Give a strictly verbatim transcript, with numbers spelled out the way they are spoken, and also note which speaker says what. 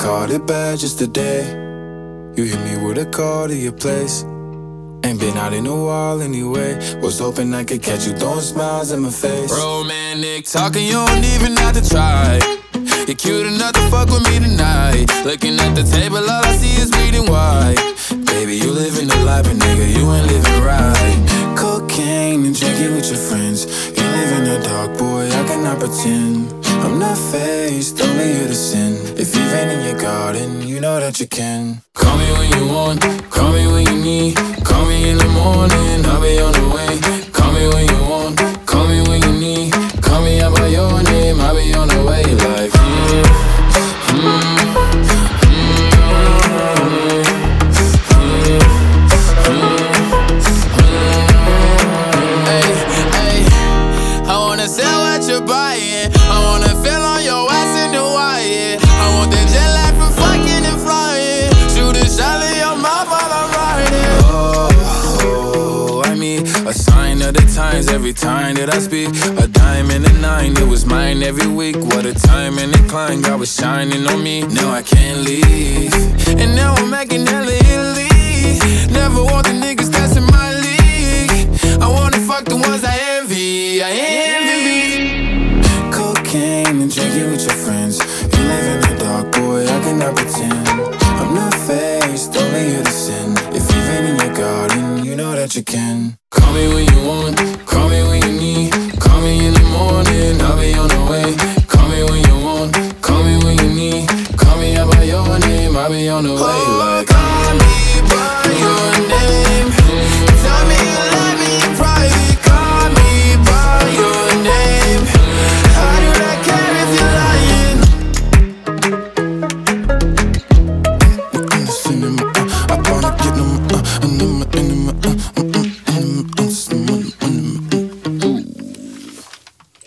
Speaker 1: caught it bad just today. You hit me with a call to your place. Ain't been out in a while anyway. Was hoping I could catch you throwing smiles in my face.
Speaker 2: Romantic talking, you don't even have to try. You're cute enough to fuck with me tonight. Looking at the table, all I see is bleeding white. Baby, you living the life, but nigga, you ain't living right.
Speaker 1: Cocaine and drinking with your friends. You live in the dark, boy, I cannot pretend. I'm not faced, only here to sin. If you've been in your garden, you know that you can.
Speaker 2: Call me when you want, call me when you need. Call me in the morning, I'll be on the way. Call me when you want, call me when you need. Call me out by your name, I'll be on the way. Like, mm, mm, sell what you're buying. I wanna feel on your ass in the wire. I want that jet lag from fucking and flying. Shoot a shot in your mouth while I'm riding.
Speaker 1: Oh, I mean, a sign of the times every time that I speak. A dime and a nine, it was mine every week. What a time and a climb, God was shining on me. Now I can't leave,
Speaker 2: and now I'm making hella Italy. Never want the niggas that's in my league. I wanna fuck the ones I envy. I envy.
Speaker 1: Cocaine and drinking with your friends. You live in the dark, boy, I cannot pretend. I'm not faced, only here to sin. If you've been in your garden, you know that you can.